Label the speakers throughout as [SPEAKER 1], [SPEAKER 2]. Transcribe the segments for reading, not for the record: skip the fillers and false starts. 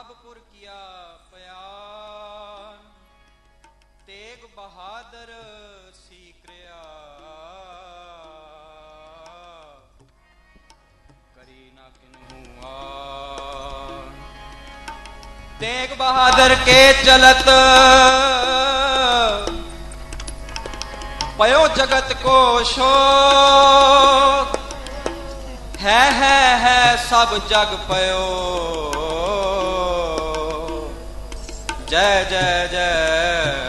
[SPEAKER 1] प्रतापपुर किया पयान, तेग बहादुर सीकरिया, करी ना किन्हू आन। तेग बहादुर के चलत पयो जगत को शोक, है सब जग पयो, जय जय जय।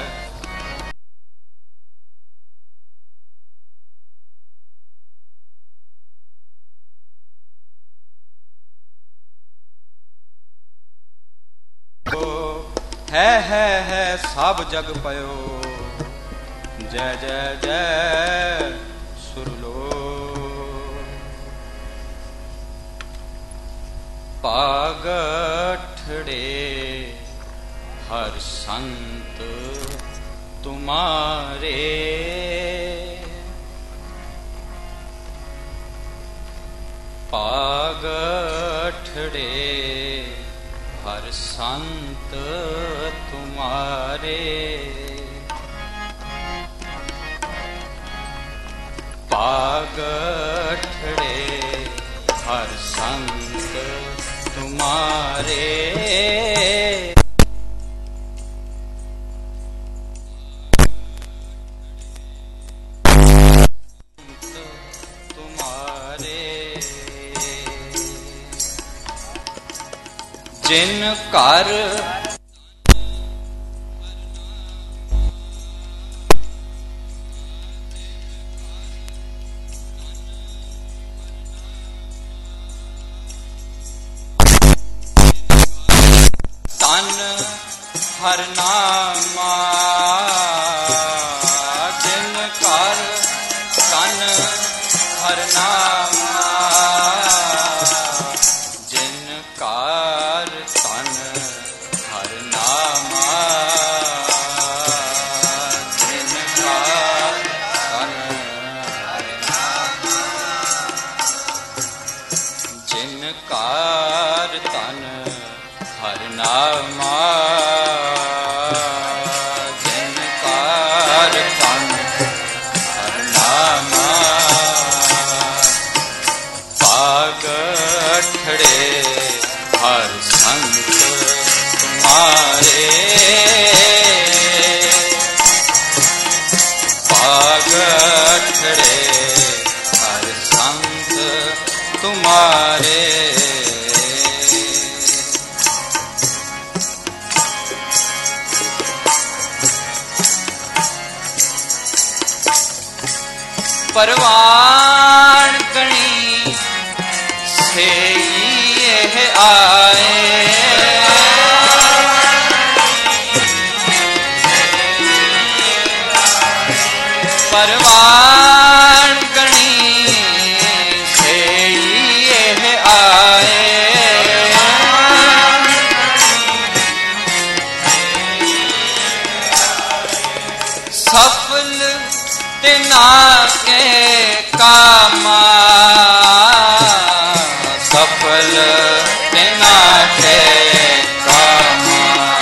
[SPEAKER 1] है सब जग पयो, जय जय जय सुरलो। पागठड़े हर संत तुम्हारे, पागठड़े हर संत तुम्हारे, पागठड़े हर संत तुम्हारे, तुम्हारे। जिन कर तन हर नामा, जिन कर तन हर नामा, जिन कर तन हर नामा, जिन कर तन हर नामा, जिन कर तन हर नामा, जिन कर तन हर नामा। पागठड़े हर संत तुम्हारे, पागठड़े हर संत तुम्हारे। परवान गणी से ये आए, परवान गणी से ये आए, सफल तिना के कामा, सफल तिना के कामा,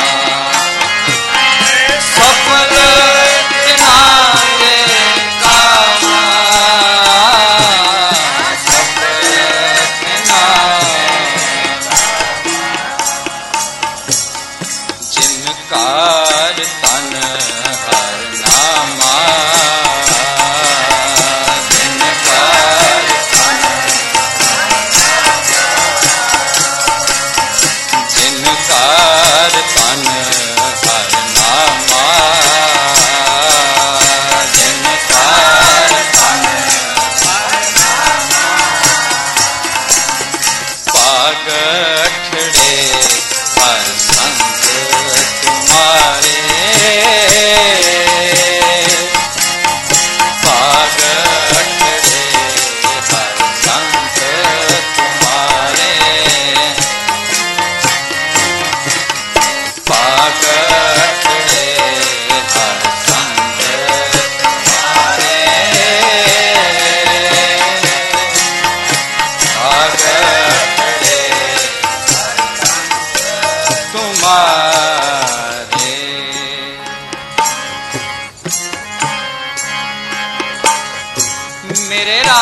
[SPEAKER 1] सफल तिना के कामा, सफल तिना। जिन कार तन हर नामा, जिन कार तन, जिन कार तन हर नामा, जिन कार तन हर नामा। पागठड़े हर संत तुम्हारे, पागठड़े हर संत तुम्हारे, पागठड़े हर संत तुम्हारे, पागठड़े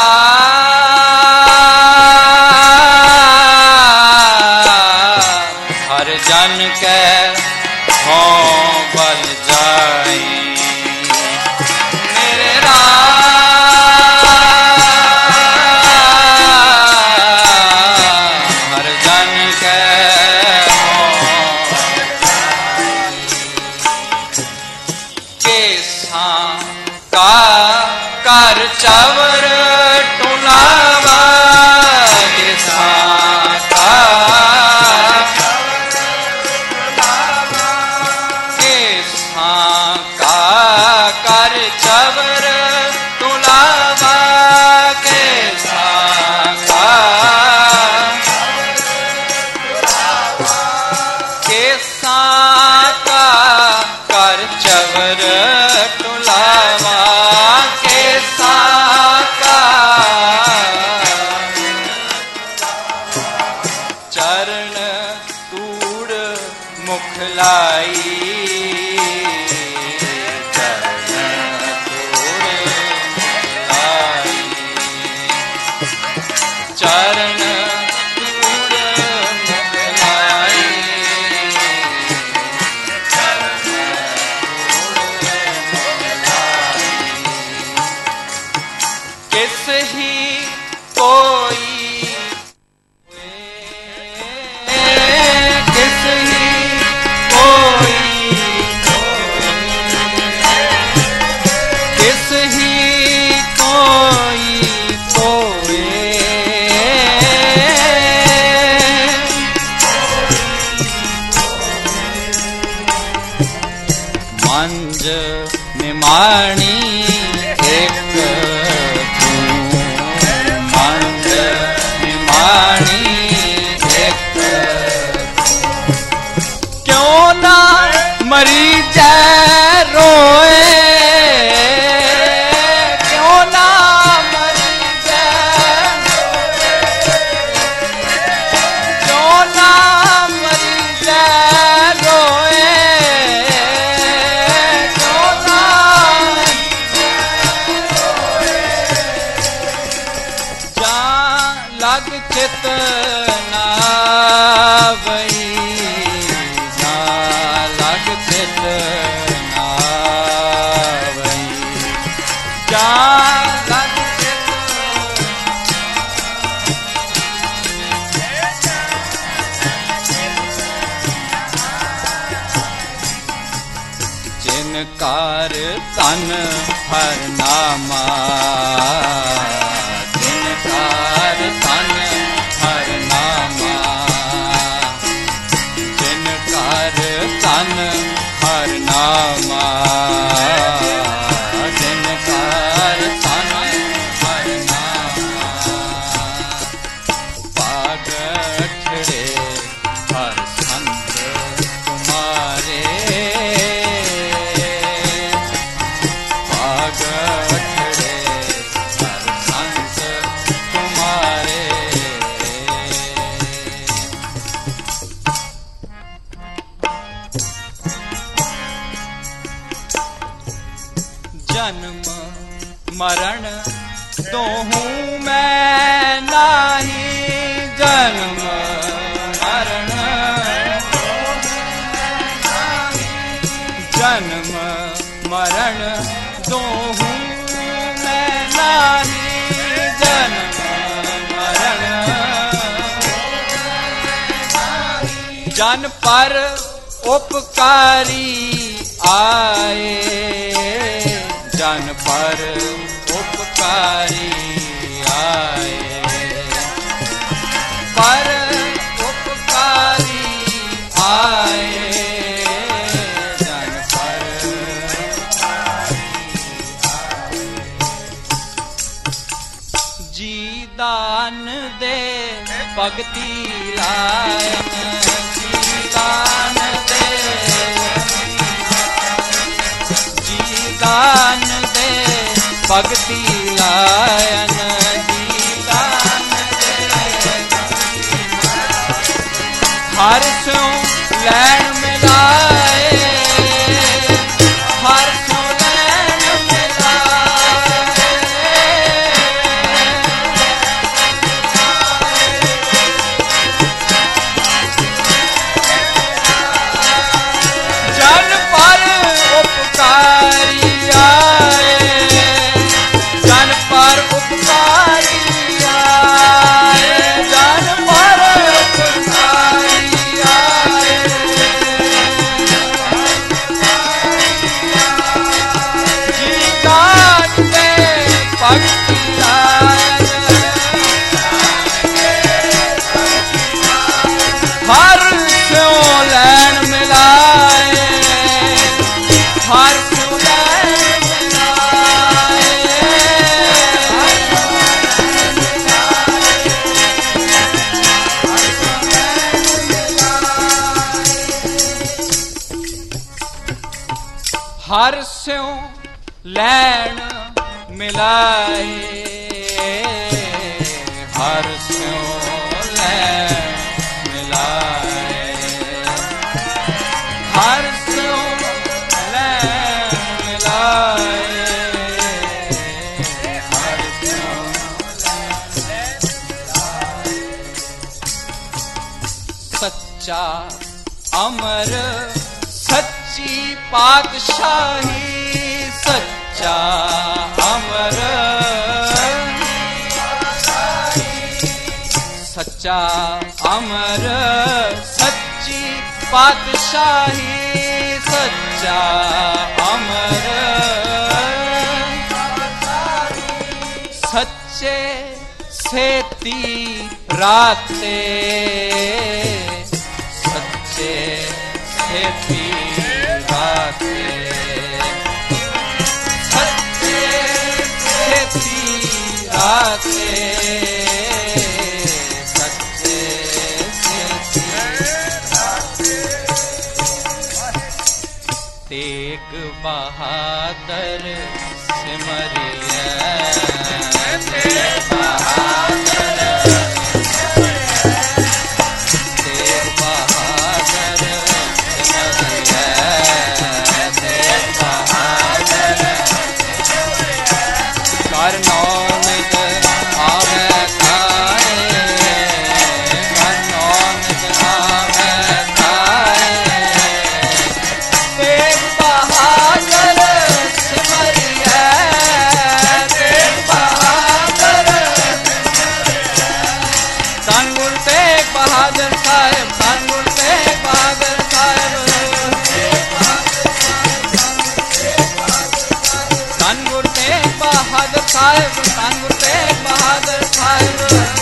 [SPEAKER 1] हर जन के हों बल जाई मेरे राम हर जन के हों केसां का कर चवर टुलावा केसां का कर चवर तुलावा के साका के साका कर चवर तुलावा के साका चरण तूड़ मुखलाई चरण तूड़ मुखलाई चरण तूड़ मुखलाई किस ही कोई किस ही कोई किस ही कोई मंज निमाणी एक तू मंज निमाणी एक क्यों ना मरी जाए रोए क्यों ना मरी जाए क्यों ना मरी जाए रोए लग चित ना वही ना लग चित ना वही जा लग चित जिनकार तन हर नामा तन हर नामा जिनकार तन हर नामा जिनकार तन हर नामा पागठड़े हर संत तुम्हारे पागठड़े हर संत तुम्हारे जन्म मरण दोहूं मैं नाही जन्म मरण जन्म मरण दोहूं मैं नाही जन्म मरण जन पर उपकारी आए जन पर उपकारी आए पर उपकारी आए जन पर जी दान दे भगति लायन जी दान दे जी दान दे भगति लायन जी दान दे हर स्यों लैन मिलाए हर स्यों लैन मिलाए हर स्यों लैन मिलाए, हर स्यों लैन मिलाए, हर स्यों लैन मिलाए, हर स्यों लैन मिलाए। सच्चा अमर सच्ची पातशाही, सच्चा अमर सच्चा अमर सच्ची पातशाही, सच्चा अमर सच्चे सेती राते, सच्चे सेती राते, सच्चे सेती राते, सच्चे सेती राते। तेग बहादुर सिमरिया, तेग बहादुर साहिब, धन गुरु तेग बहादुर साहिब।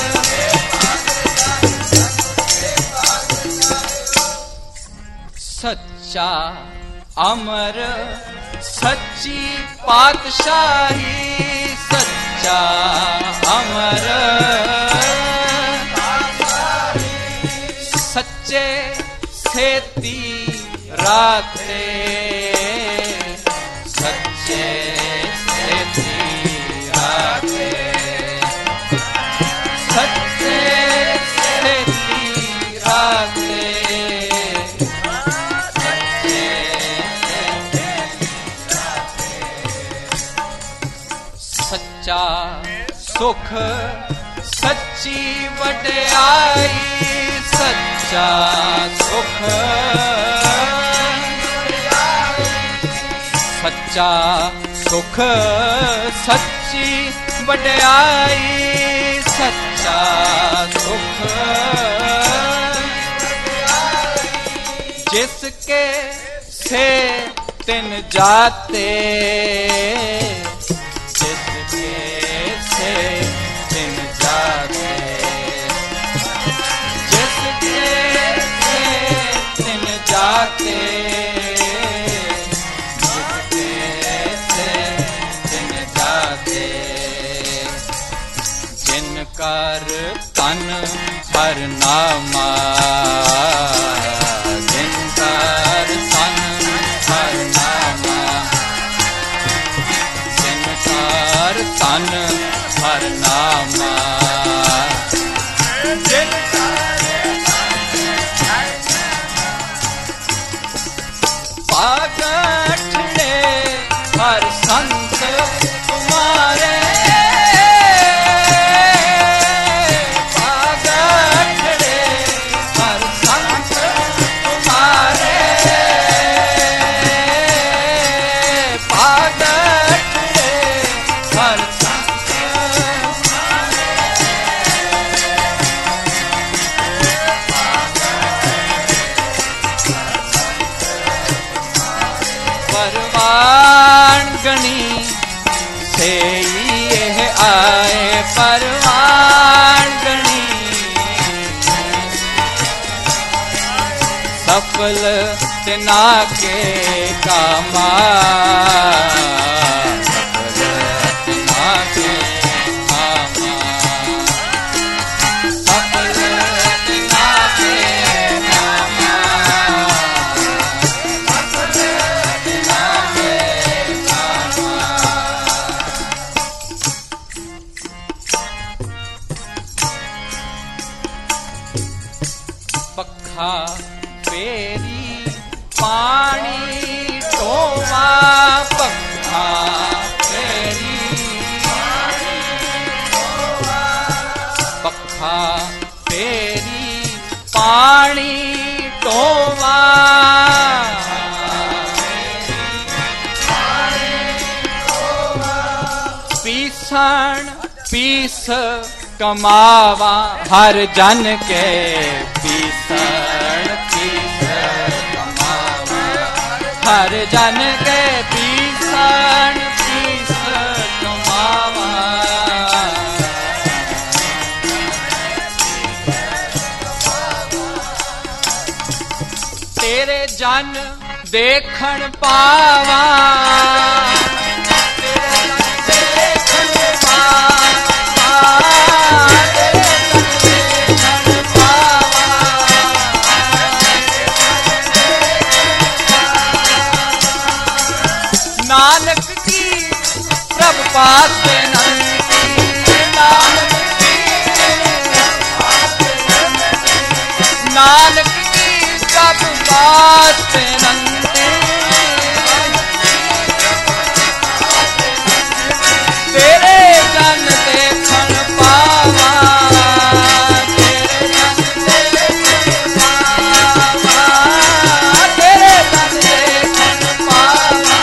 [SPEAKER 1] सच्चा अमर सच्ची पातशाही, सच्चा अमर सच्चे सेती राते, सच्चे सेती राते, सच्चे सेती राते, सच्चे सेती राते। सच्चा सुख सच्ची वड्याई, सच्चा सुख सच्चा सुख सच्ची वड्याई, सच्चा सुख जिसके से तिन जाते, जिसके से तिन जाते, जिसके से तिन जाते, जिनकर तन हर नामा, जिनकर तन हर नामा, जिनकर तन हर नामा, पागठड़े हर संत तुम्हारे, परवान गणी से ये आए, परवान गणी सफल तिना के कामा, सफल तिना के कामा, सफल तिना के कामा, सफल तिना के पखा फेरी पानी टोवा पखा फेरी पखा फेरी पानी टोवा पीसण पीस कमावा हर जन के पीसण पीस कमावा हर जन के पीसण पीस कमावा तेरे जन देखण पावा नानक की प्रभ पास नानक की प्रभ पास तेरे जन देखण पावा तेरे जन देखण पावा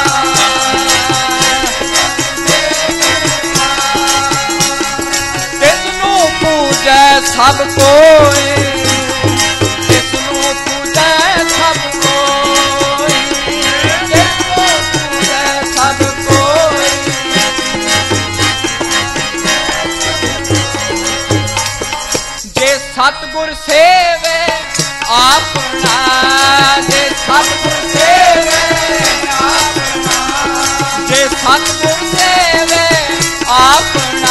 [SPEAKER 1] तिसनु पूजै सब कोई तिसनु पूजै सब कोई तिसनु पूजै सब कोई जे सतगुर सेवे अपना जे सतगुर सेवे अपना जे सतगुर सेवे अपना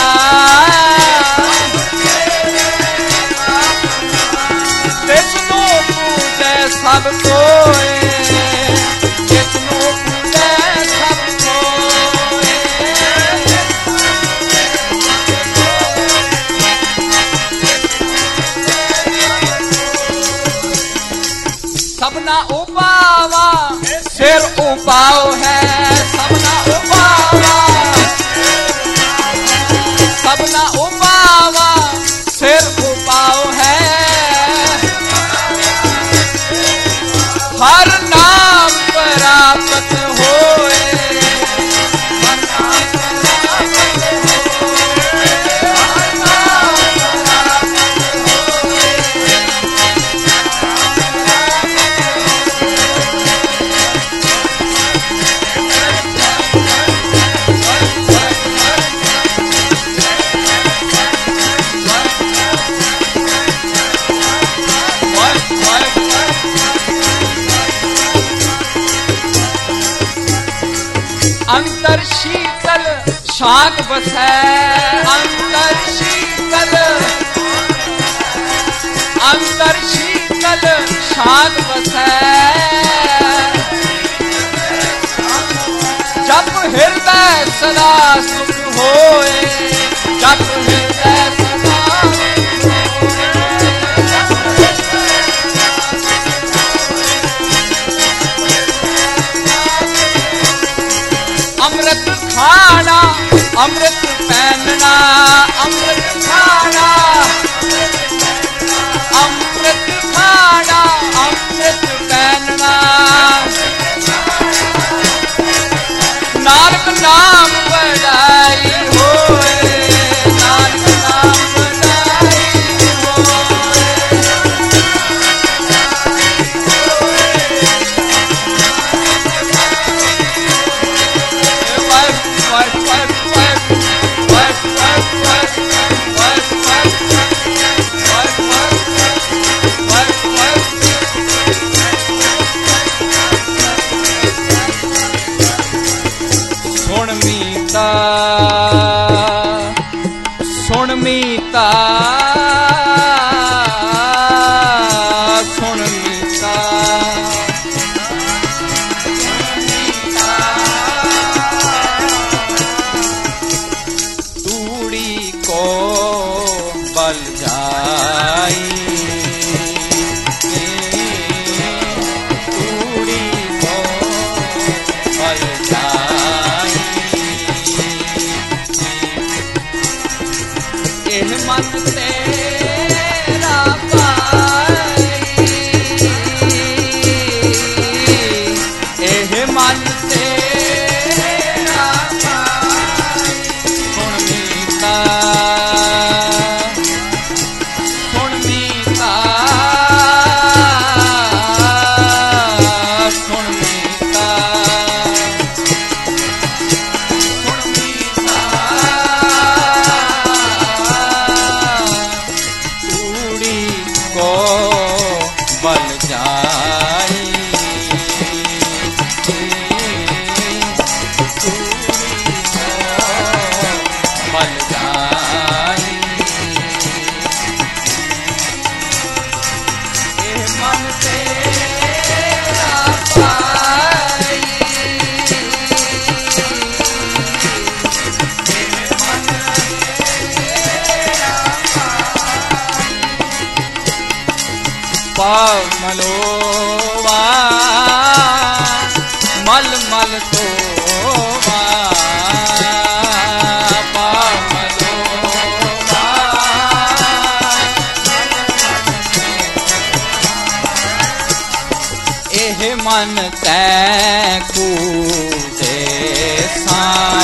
[SPEAKER 1] तिसनु पूजै सब कोई तिसनु पूजै सब कोई सबना उपावा सिर उपाव है सबना उपावा सबना उपावा सिर उपाव है हर नाम प्राप्त होए हर नाम प्राप्त होए हर नाम प्राप्त होए अंतर शीतल शांत बसै अंतर शीतल शांत बसै जब हृदय सदा सुख होए जब हृदय सदा अमृत खाना अमृत पहनना अमृत खाना अमृत खाना अमृत पहनना नानक नाम बड़ाई होए नानक नाम बड़ाई सुन मीता सुन मीता तूड़ी को बल जाई तेरा पाई, एह मन तेरा पाई। सुन मीता, सुन मीता, सुन मीता, सुन मीता, तूड़ी को बल जाई, बल जाई, ए मन तेरा पाई, ए मन तेरा पाई। पामलोवा मल मल तोवा, एह मन तै कूदे सा,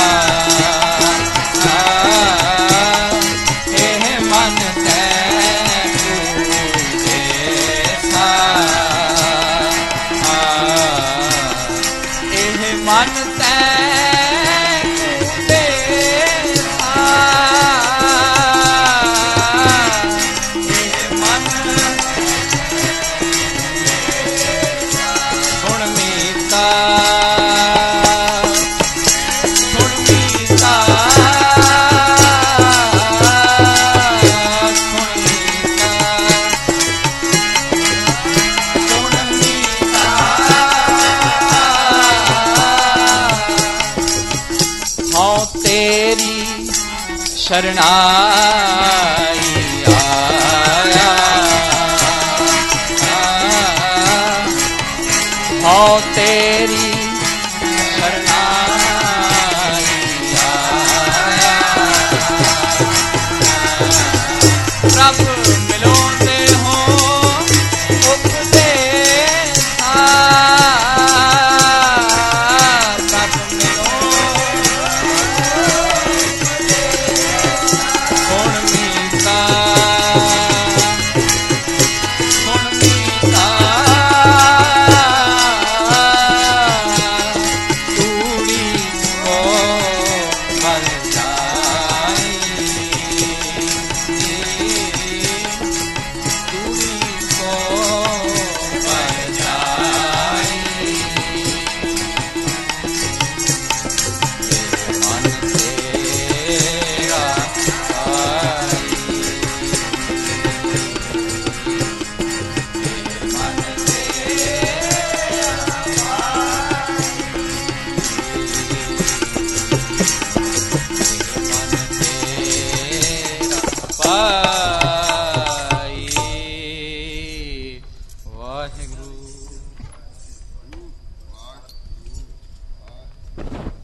[SPEAKER 1] एह मन तै कूदे सा, एह मन तै कूदे सा, एह मन। सुन मीता, सुन मीता, सुन मीता, सुन मीता, हाँ तेरी शरणाई आया, हाँ तेरी शरणाई आया। प्रभु मिलोंदे हो उपदेसा, प्रभु मिलो सुन मीता, सुन मीता, तूड़ी को बल जाई, तूड़ी को बल जाई, मन तेरा पाई, मन तेरा पाई। वाहिगुरु।